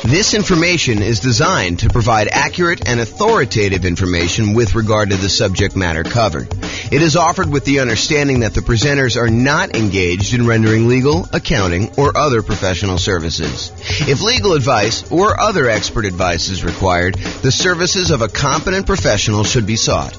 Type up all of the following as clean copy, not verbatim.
This information is designed to provide accurate and authoritative information with regard to the subject matter covered. It is offered with the understanding that the presenters are not engaged in rendering legal, accounting, or other professional services. If legal advice or other expert advice is required, the services of a competent professional should be sought.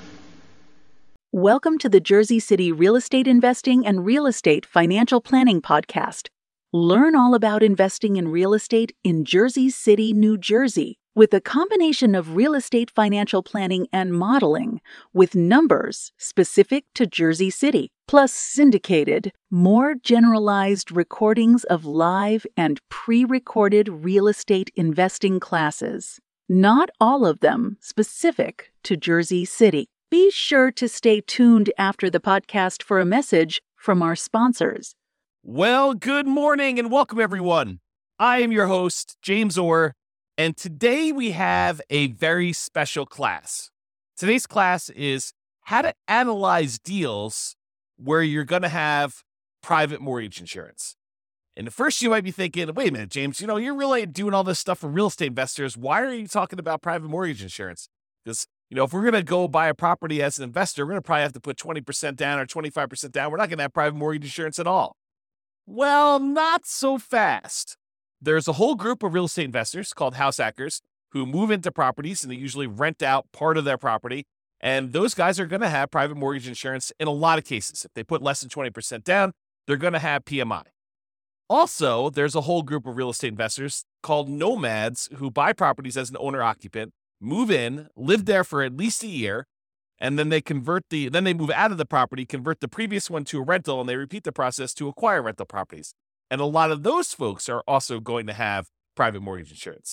Welcome to the Jersey City Real Estate Investing and Real Estate Financial Planning Podcast. Learn all about investing in real estate in Jersey City, New Jersey, with a combination of real estate financial planning and modeling, with numbers specific to Jersey City, plus syndicated, more generalized recordings of live and pre-recorded real estate investing classes. Not all of them specific to Jersey City. Be sure to stay tuned after the podcast for a message from our sponsors. Well, good morning and welcome, everyone. I am your host, James Orr, and today we have a very special class. Today's class is how to analyze deals where you're going to have private mortgage insurance. And at first you might be thinking, wait a minute, James, you're really doing all this stuff for real estate investors. Why are you talking about private mortgage insurance? Because if we're going to go buy a property as an investor, we're going to probably have to put 20% down or 25% down. We're not going to have private mortgage insurance at all. Well, not so fast. There's a whole group of real estate investors called house hackers who move into properties and they usually rent out part of their property. And those guys are going to have private mortgage insurance in a lot of cases. If they put less than 20% down, they're going to have PMI. Also, there's a whole group of real estate investors called nomads who buy properties as an owner-occupant, move in, live there for at least a year, and then they move out of the property, convert the previous one to a rental, and they repeat the process to acquire rental properties. And a lot of those folks are also going to have private mortgage insurance.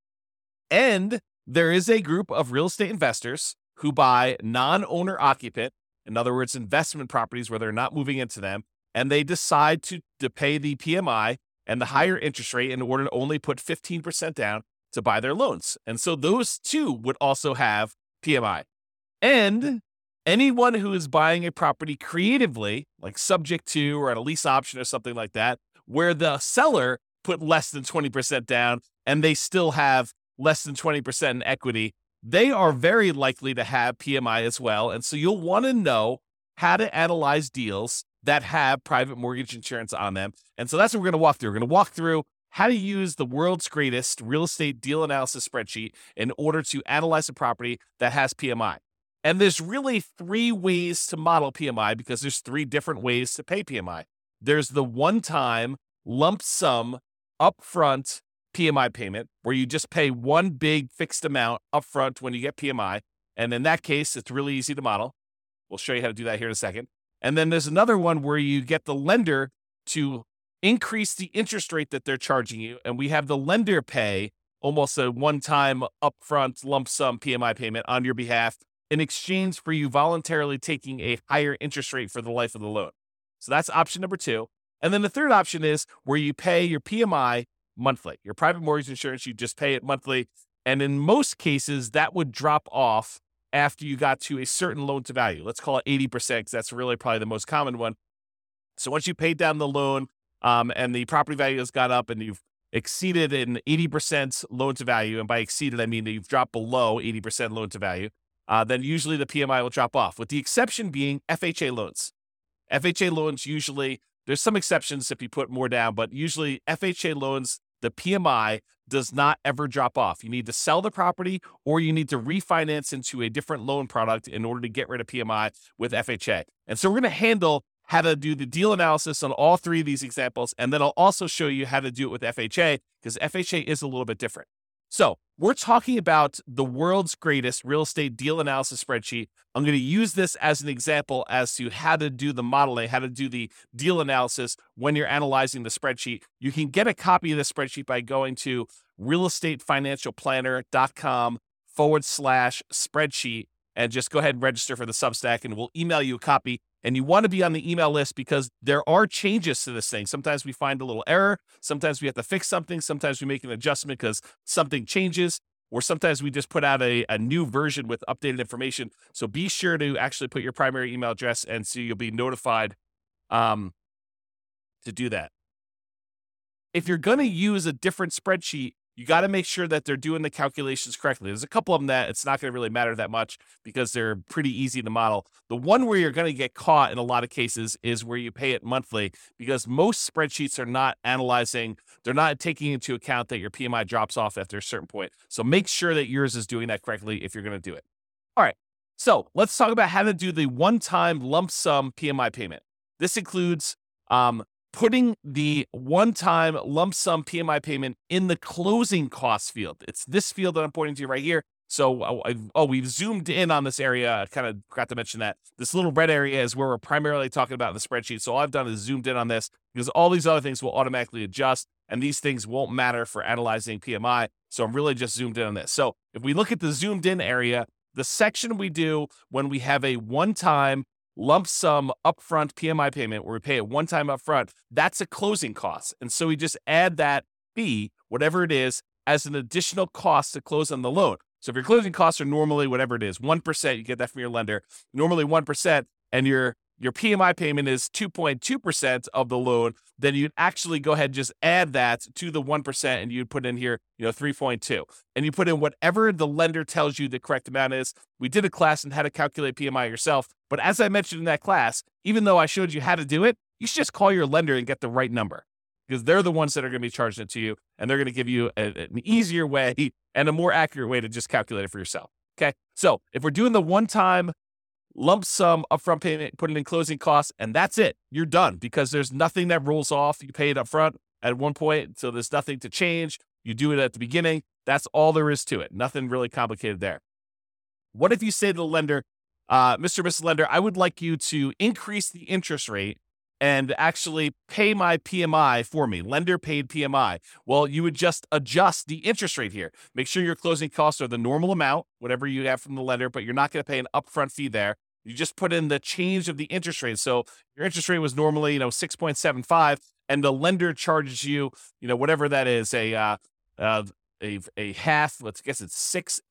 And there is a group of real estate investors who buy non-owner occupant, in other words, investment properties where they're not moving into them, and they decide to pay the PMI and the higher interest rate in order to only put 15% down to buy their loans. And so those two would also have PMI. And anyone who is buying a property creatively, like subject to or at a lease option or something like that, where the seller put less than 20% down and they still have less than 20% in equity, they are very likely to have PMI as well. And so you'll want to know how to analyze deals that have private mortgage insurance on them. And so that's what we're going to walk through. We're going to walk through how to use the world's greatest real estate deal analysis spreadsheet in order to analyze a property that has PMI. And there's really three ways to model PMI because there's three different ways to pay PMI. There's the one-time lump sum upfront PMI payment where you just pay one big fixed amount upfront when you get PMI. And in that case, it's really easy to model. We'll show you how to do that here in a second. And then there's another one where you get the lender to increase the interest rate that they're charging you. And we have the lender pay almost a one-time upfront lump sum PMI payment on your behalf in exchange for you voluntarily taking a higher interest rate for the life of the loan. So that's option number two. And then the third option is where you pay your PMI monthly. Your private mortgage insurance, you just pay it monthly. And in most cases, that would drop off after you got to a certain loan to value. Let's call it 80% because that's really probably the most common one. So once you paid down the loan and the property value has gone up and you've exceeded an 80% loan to value, and by exceeded, I mean that you've dropped below 80% loan to value, then usually the PMI will drop off, with the exception being FHA loans. FHA loans usually, there's some exceptions if you put more down, but usually FHA loans, the PMI does not ever drop off. You need to sell the property or you need to refinance into a different loan product in order to get rid of PMI with FHA. And so we're going to handle how to do the deal analysis on all three of these examples, and then I'll also show you how to do it with FHA because FHA is a little bit different. So we're talking about the world's greatest real estate deal analysis spreadsheet. I'm going to use this as an example as to how to do the modeling, how to do the deal analysis when you're analyzing the spreadsheet. You can get a copy of the spreadsheet by going to realestatefinancialplanner.com/spreadsheet and just go ahead and register for the Substack and we'll email you a copy. And you want to be on the email list because there are changes to this thing. Sometimes we find a little error. Sometimes we have to fix something. Sometimes we make an adjustment because something changes. Or sometimes we just put out a new version with updated information. So be sure to actually put your primary email address and so you'll be notified to do that. If you're going to use a different spreadsheet, you got to make sure that they're doing the calculations correctly. There's a couple of them that it's not going to really matter that much because they're pretty easy to model. The one where you're going to get caught in a lot of cases is where you pay it monthly, because most spreadsheets are not analyzing, they're not taking into account that your PMI drops off after a certain point. So make sure that yours is doing that correctly if you're going to do it. All right. So let's talk about how to do the one-time lump sum PMI payment. This includes putting the one-time lump sum PMI payment in the closing costs field. It's this field that I'm pointing to right here. So, we've zoomed in on this area. I kind of forgot to mention that. This little red area is where we're primarily talking about in the spreadsheet. So all I've done is zoomed in on this because all these other things will automatically adjust, and these things won't matter for analyzing PMI. So I'm really just zoomed in on this. So if we look at the zoomed in area, the section we do when we have a one-time lump sum upfront PMI payment where we pay it one time upfront, that's a closing cost. And so we just add that fee, whatever it is, as an additional cost to close on the loan. So if your closing costs are normally whatever it is, 1%, you get that from your lender, normally 1%, and your PMI payment is 2.2% of the loan, then you'd actually go ahead and just add that to the 1%, and you'd put in here, 3.2. And you put in whatever the lender tells you the correct amount is. We did a class on how to calculate PMI yourself, but as I mentioned in that class, even though I showed you how to do it, you should just call your lender and get the right number, because they're the ones that are going to be charging it to you, and they're going to give you an easier way and a more accurate way to just calculate it for yourself. Okay, so if we're doing the one-time lump sum upfront payment, put it in closing costs, and that's it. You're done, because there's nothing that rolls off. You pay it upfront at one point, so there's nothing to change. You do it at the beginning. That's all there is to it. Nothing really complicated there. What if you say to the lender, Mr. Mrs. Lender, I would like you to increase the interest rate and actually pay my PMI for me, lender paid PMI. Well, you would just adjust the interest rate here. Make sure your closing costs are the normal amount, whatever you have from the lender, but you're not going to pay an upfront fee there. You just put in the change of the interest rate. So your interest rate was normally, 6.75, and the lender charges you, whatever that is, a half, let's guess it's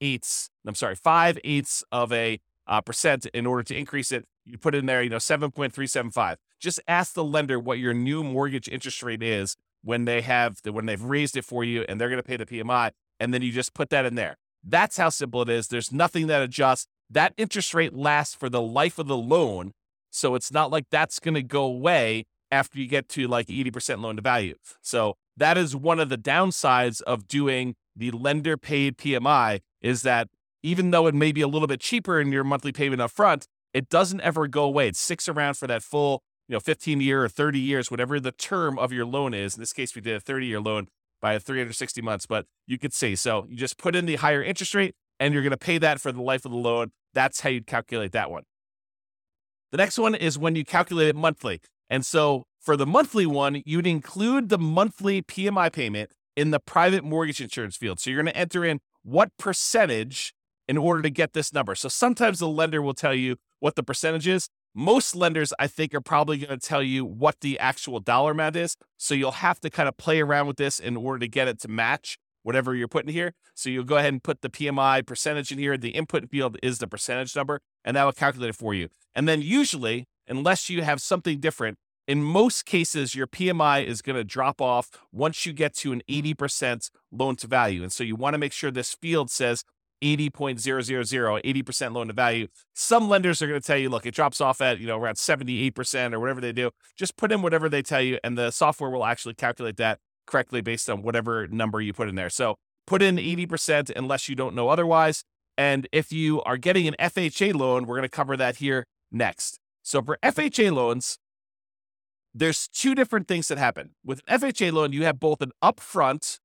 5/8 of a percent in order to increase it. You put in there, 7.375. Just ask the lender what your new mortgage interest rate is when they've raised it for you, and they're going to pay the PMI, and then you just put that in there. That's how simple it is. There's nothing that adjusts. That interest rate lasts for the life of the loan, so it's not like that's going to go away after you get to like 80% loan to value. So that is one of the downsides of doing the lender paid PMI, is that even though it may be a little bit cheaper in your monthly payment up front, it doesn't ever go away. It sticks around for that full 15 year or 30 years, whatever the term of your loan is. In this case, we did a 30-year loan by 360 months, but you could see. So you just put in the higher interest rate, and you're going to pay that for the life of the loan. That's how you'd calculate that one. The next one is when you calculate it monthly. And so for the monthly one, you'd include the monthly PMI payment in the private mortgage insurance field. So you're going to enter in what percentage in order to get this number. So sometimes the lender will tell you what the percentage is. Most lenders, I think, are probably going to tell you what the actual dollar amount is. So you'll have to kind of play around with this in order to get it to match whatever you're putting here. So you'll go ahead and put the PMI percentage in here. The input field is the percentage number, and that will calculate it for you. And then usually, unless you have something different, in most cases, your PMI is going to drop off once you get to an 80% loan to value. And so you want to make sure this field says 80.000, 80% loan to value. Some lenders are going to tell you, look, it drops off at, around 78% or whatever they do. Just put in whatever they tell you, and the software will actually calculate that correctly based on whatever number you put in there. So put in 80% unless you don't know otherwise. And if you are getting an FHA loan, we're going to cover that here next. So for FHA loans, there's two different things that happen. With an FHA loan, you have both an upfront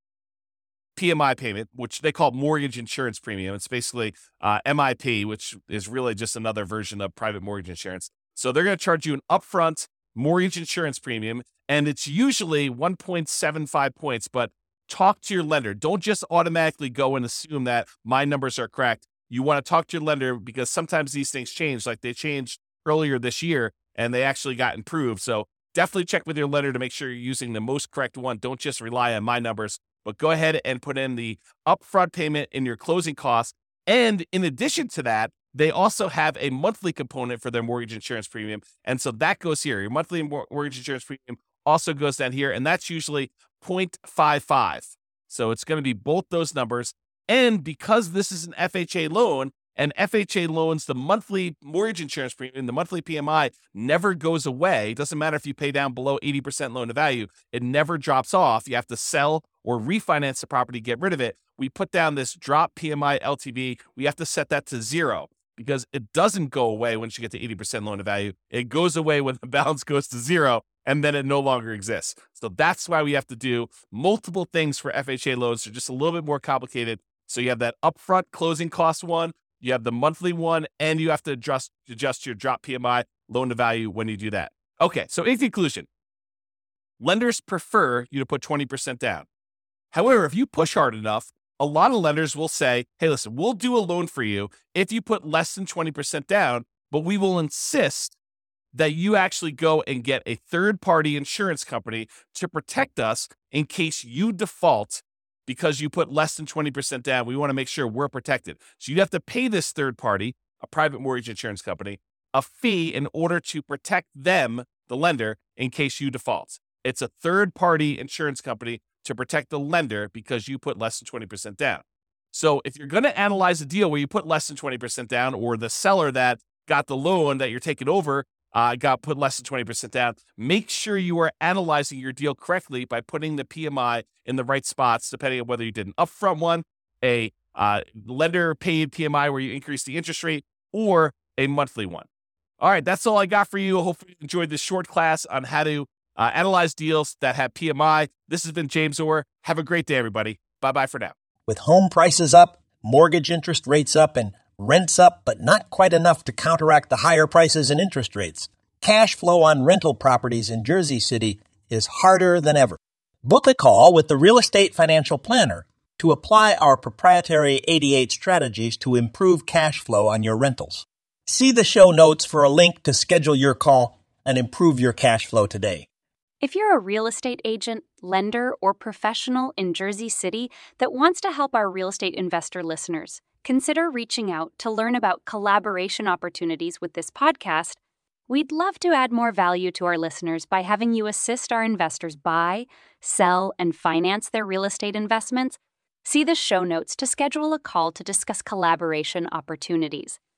PMI payment, which they call mortgage insurance premium. It's basically MIP, which is really just another version of private mortgage insurance. So they're going to charge you an upfront mortgage insurance premium, and it's usually 1.75 points, but talk to your lender. Don't just automatically go and assume that my numbers are correct. You want to talk to your lender, because sometimes these things change. Like they changed earlier this year, and they actually got improved. So definitely check with your lender to make sure you're using the most correct one. Don't just rely on my numbers, but go ahead and put in the upfront payment in your closing costs. And in addition to that, they also have a monthly component for their mortgage insurance premium. And so that goes here. Your monthly mortgage insurance premium also goes down here, and that's usually 0.55. So it's going to be both those numbers. And because this is an FHA loan, and FHA loans, the monthly mortgage insurance premium, the monthly PMI never goes away. It doesn't matter if you pay down below 80% loan to value. It never drops off. You have to sell or refinance the property, get rid of it. We put down this drop PMI LTV. We have to set that to 0 because it doesn't go away once you get to 80% loan to value. It goes away when the balance goes to 0, and then it no longer exists. So that's why we have to do multiple things for FHA loans. They're just a little bit more complicated. So you have that upfront closing cost one, you have the monthly one, and you have to adjust your drop PMI loan to value when you do that. Okay, so in conclusion, lenders prefer you to put 20% down. However, if you push hard enough, a lot of lenders will say, hey, listen, we'll do a loan for you if you put less than 20% down, but we will insist that you actually go and get a third-party insurance company to protect us in case you default because you put less than 20% down. We want to make sure we're protected. So you have to pay this third party, a private mortgage insurance company, a fee in order to protect them, the lender, in case you default. It's a third-party insurance company to protect the lender because you put less than 20% down. So if you're going to analyze a deal where you put less than 20% down, or the seller that got the loan that you're taking over got put less than 20% down, make sure you are analyzing your deal correctly by putting the PMI in the right spots, depending on whether you did an upfront one, a lender paid PMI where you increase the interest rate, or a monthly one. All right, that's all I got for you. Hopefully you enjoyed this short class on how to analyze deals that have PMI. This has been James Orr. Have a great day, everybody. Bye-bye for now. With home prices up, mortgage interest rates up, and rents up, but not quite enough to counteract the higher prices and interest rates, cash flow on rental properties in Jersey City is harder than ever. Book a call with the Real Estate Financial Planner to apply our proprietary 88 strategies to improve cash flow on your rentals. See the show notes for a link to schedule your call and improve your cash flow today. If you're a real estate agent, lender, or professional in Jersey City that wants to help our real estate investor listeners, consider reaching out to learn about collaboration opportunities with this podcast. We'd love to add more value to our listeners by having you assist our investors buy, sell, and finance their real estate investments. See the show notes to schedule a call to discuss collaboration opportunities.